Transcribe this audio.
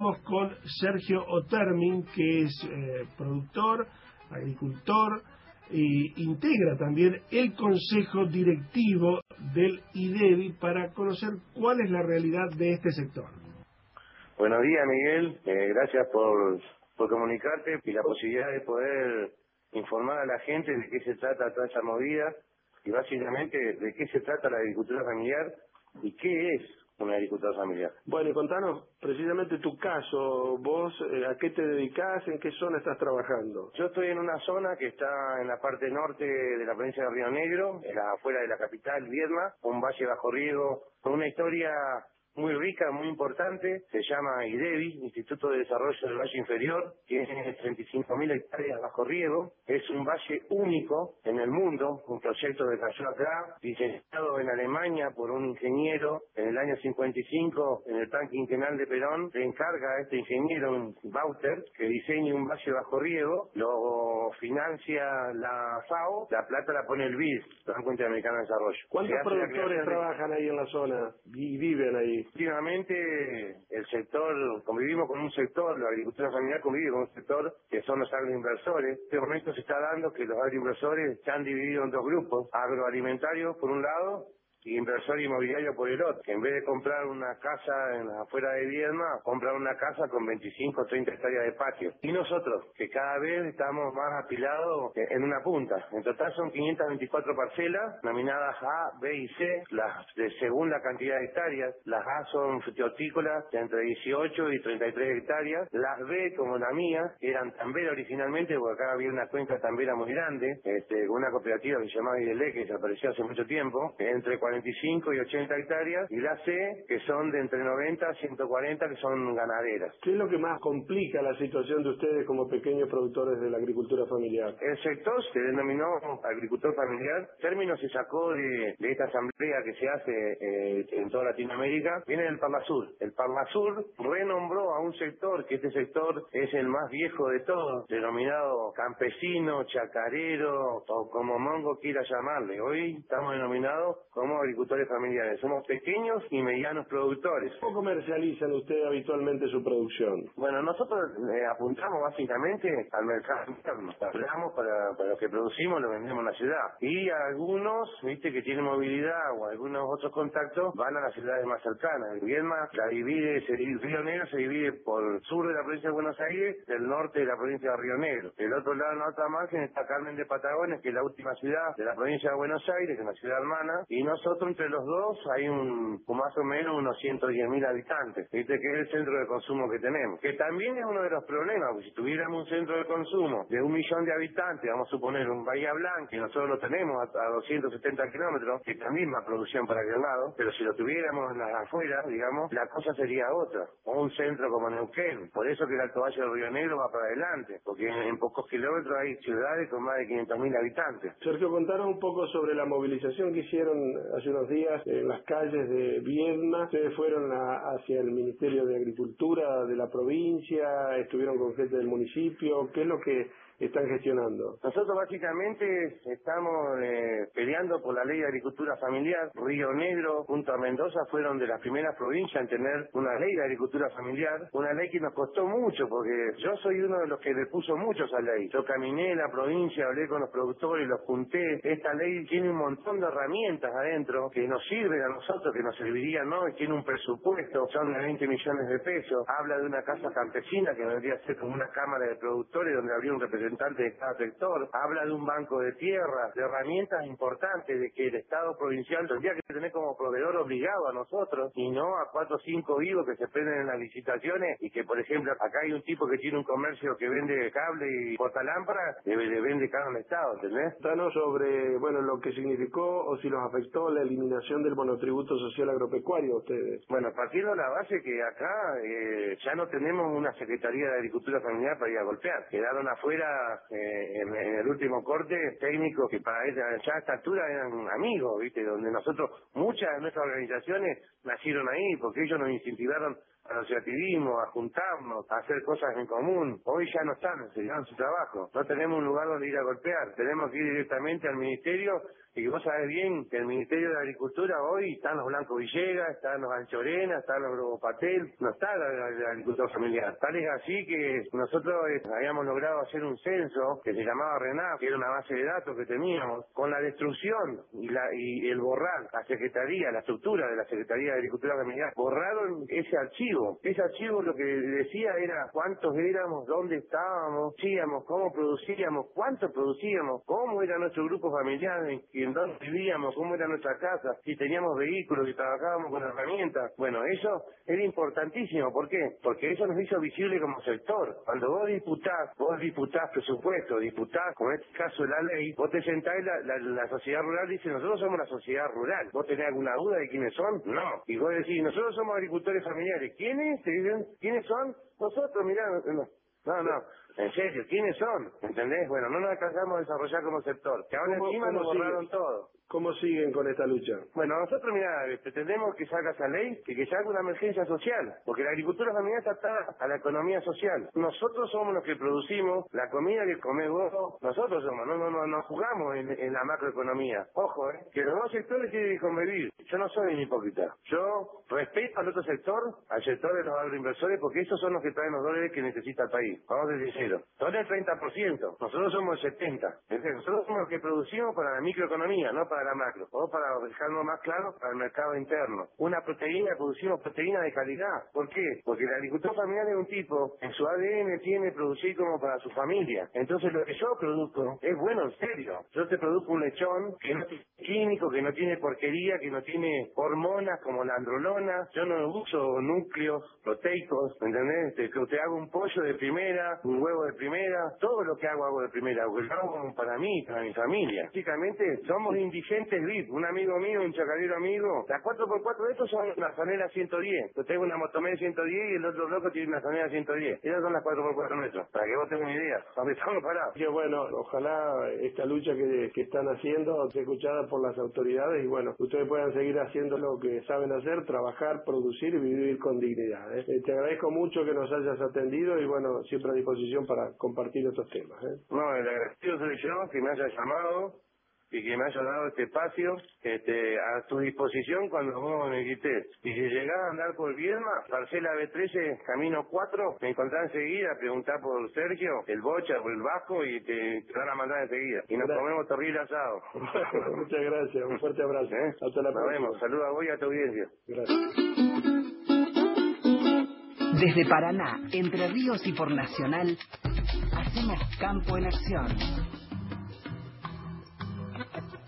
Con Sergio Otermin, que es productor, agricultor, e integra también el consejo directivo del IDEBI para conocer cuál es la realidad de este sector. Buenos días, Miguel. Gracias por comunicarte y la posibilidad de poder informar a la gente de qué se trata toda esta movida y básicamente de qué se trata la agricultura familiar y qué es una agricultura familiar. Bueno, y contanos precisamente tu caso. Vos, ¿a qué te dedicás? ¿En qué zona estás trabajando? Yo estoy en una zona que está en la parte norte de la provincia de Río Negro, afuera de la capital, Viedma, un valle bajo riego, con una historia muy rica, muy importante. Se llama IDEBI, Instituto de Desarrollo del Valle Inferior. Tiene 35.000 hectáreas bajo riego. Es un valle único en el mundo, un proyecto que cayó acá, diseñado en Alemania por un ingeniero en el año 55, en el Plan Quinquenal de Perón. Le encarga a este ingeniero, un Bauter, que diseñe un valle bajo riego. Lo financia la FAO, la plata la pone el BID, la Banco Interamericano de Desarrollo. ¿Cuántos productores trabajan ahí en la zona y viven ahí? Últimamente el sector, convivimos con un sector, la agricultura familiar convive con un sector que son los agroinversores. En este momento se está dando que los agroinversores se han dividido en dos grupos, agroalimentarios por un lado y inversor inmobiliario por el otro, que en vez de comprar una casa en afuera de Viedma, compran una casa con 25 o 30 hectáreas de patio. Y nosotros, que cada vez estamos más apilados en una punta. En total son 524 parcelas, nominadas A, B y C, según la cantidad de hectáreas. Las A son frutícolas de entre 18 y 33 hectáreas. Las B, como la mía, eran tambera originalmente, porque acá había una cuenca tambera muy grande, con una cooperativa que se llamaba Idelec, que desapareció hace mucho tiempo, entre 45 y 80 hectáreas, y la C, que son de entre 90 a 140, que son ganaderas. ¿Qué es lo que más complica la situación de ustedes como pequeños productores de la agricultura familiar? El sector se denominó agricultor familiar. El término se sacó de esta asamblea que se hace en toda Latinoamérica. Viene del Parlasur. El Parlasur renombró a un sector, que este sector es el más viejo de todos, denominado campesino, chacarero, o como Mongo quiera llamarle. Hoy estamos denominados como agricultores familiares. Somos pequeños y medianos productores. ¿Cómo comercializan ustedes habitualmente su producción? Bueno, nosotros apuntamos básicamente al mercado interno. Hablamos para lo que producimos, lo vendemos en la ciudad. Y algunos, viste, que tienen movilidad o algunos otros contactos, van a las ciudades más cercanas. El Viedma Río Negro se divide por el sur de la provincia de Buenos Aires, del norte de la provincia de Río Negro. Del otro lado, en la otra margen, está Carmen de Patagones, que es la última ciudad de la provincia de Buenos Aires, que es una ciudad hermana. Y nosotros, entre los dos, hay más o menos unos 110.000 habitantes. Viste que es el centro de consumo que tenemos. Que también es uno de los problemas, porque si tuviéramos un centro de consumo de 1 millón de habitantes, vamos a suponer un Bahía Blanca, que nosotros lo tenemos a 270 kilómetros, que es la misma producción para aquel lado, pero si lo tuviéramos en las afueras, digamos, la cosa sería otra. O un centro como Neuquén. Por eso que el Alto Valle del Río Negro va para adelante, porque en pocos kilómetros hay ciudades con más de 500.000 habitantes. Sergio, contanos un poco sobre la movilización que hicieron hace unos días en las calles de Viedma. Ustedes fueron hacia el Ministerio de Agricultura de la provincia, estuvieron con gente del municipio. ¿Qué es lo que están gestionando? Nosotros básicamente estamos peleando por la ley de agricultura familiar. Río Negro junto a Mendoza fueron de las primeras provincias en tener una ley de agricultura familiar, una ley que nos costó mucho, porque yo soy uno de los que le puso mucho a esa ley. Yo caminé en la provincia, hablé con los productores, los junté. Esta ley tiene un montón de herramientas adentro que nos sirven a nosotros, que nos servirían hoy. Tiene un presupuesto, son de 20 millones de pesos. Habla de una casa campesina que vendría a ser como una cámara de productores donde habría un representante de cada sector. Habla de un banco de tierras, de herramientas importantes, de que el Estado provincial tendría que tener como proveedor obligado a nosotros y no a 4 o 5 vivos que se prenden en las licitaciones y que, por ejemplo, acá hay un tipo que tiene un comercio que vende cable y portalámparas, le vende caro al Estado, ¿entendés? Danos sobre, lo que significó o si los afectó la eliminación del monotributo social agropecuario a ustedes. Bueno, partiendo de la base que acá ya no tenemos una Secretaría de Agricultura Familiar para ir a golpear. Quedaron afuera en el último corte técnicos que para ya a esta altura eran amigos, ¿viste? Donde nosotros, muchas de nuestras organizaciones nacieron ahí, porque ellos nos incentivaron al asociativismo, a juntarnos, a hacer cosas en común. Hoy ya no están, se llevan su trabajo. No tenemos un lugar donde ir a golpear. Tenemos que ir directamente al ministerio Y que vos sabés bien que el Ministerio de Agricultura hoy están los Blanco Villegas, están los Anchorena, están los Globo Patel, no está el agricultor familiar. Tal es así que nosotros habíamos logrado hacer un censo que se llamaba RENAP, que era una base de datos que teníamos, con la destrucción y el borrar la Secretaría, la estructura de la Secretaría de Agricultura Familiar. Borraron ese archivo. Ese archivo lo que decía era cuántos éramos, dónde estábamos, cómo producíamos, cuánto producíamos, cómo era nuestro grupo familiar, en dónde vivíamos, cómo era nuestra casa, si teníamos vehículos, si trabajábamos con herramientas. Bueno, eso era importantísimo. ¿Por qué? Porque eso nos hizo visible como sector. Cuando vos disputás presupuesto, disputás, como en este caso la ley, vos te sentás y la sociedad rural dice, nosotros somos la sociedad rural. ¿Vos tenés alguna duda de quiénes son? No. Y vos decís, nosotros somos agricultores familiares. ¿Quiénes? Te dicen, ¿quiénes son? Nosotros, mirá, no, en serio, ¿quiénes son? ¿Entendés? Bueno, no nos alcanzamos a desarrollar como sector. Que ahora encima nos borraron todo. ¿Cómo siguen con esta lucha? Bueno, nosotros, mira, pretendemos que salga esa ley y que salga una emergencia social, porque la agricultura familiar está atada a la economía social. Nosotros somos los que producimos la comida que comés vos, nosotros somos, no jugamos en la macroeconomía. Ojo, que los dos sectores tienen que convivir. Yo no soy un hipócrita. Yo respeto al otro sector, al sector de los agroinversores, porque esos son los que traen los dólares que necesita el país. Vamos a ser sinceros. Son el 30%, nosotros somos el 70%. ¿Entendés? Nosotros somos los que producimos para la microeconomía, no para la macro, o para dejarlo más claro, para el mercado interno. Una proteína, producimos proteína de calidad. ¿Por qué? Porque el agricultor familiar es un tipo, en su ADN tiene producir como para su familia. Entonces lo que yo produzco es bueno, en serio. Yo te produzco un lechón que no tiene químico, que no tiene porquería, que no tiene hormonas como la androlona. Yo no uso núcleos proteicos, ¿entendés? Te hago un pollo de primera, un huevo de primera, todo lo que hago de primera, porque lo hago para mí, para mi familia. Básicamente somos indigentes VIP. Un amigo mío, un chacarero amigo, las 4x4 de estos son una Zanela 110. Yo tengo una Motomed 110 y el otro loco tiene una Zanela 110. Esas son las 4x4 nuestras, para que vos tengas una idea. ¿Dónde estamos parados? Que bueno, ojalá esta lucha que están haciendo sea escuchada por las autoridades y bueno, ustedes puedan seguir haciendo lo que saben hacer, trabajar, producir y vivir con dignidad. Te agradezco mucho que nos hayas atendido y bueno, siempre a disposición para compartir estos temas. No, el agradecido soy yo, que me haya llamado y que me haya dado este espacio a tu disposición cuando vos me necesites. Y si llegás a andar por Viedma, parcela B13, camino 4, me encontrás enseguida, preguntá por Sergio, el Bocha o el Vasco y te van a mandar enseguida. Y nos comemos terrible asado. Muchas gracias, un fuerte abrazo. Hasta la próxima. Nos vemos, saludos a vos y a tu audiencia. Gracias. Desde Paraná, Entre Ríos y por Nacional, hacemos Campo en Acción.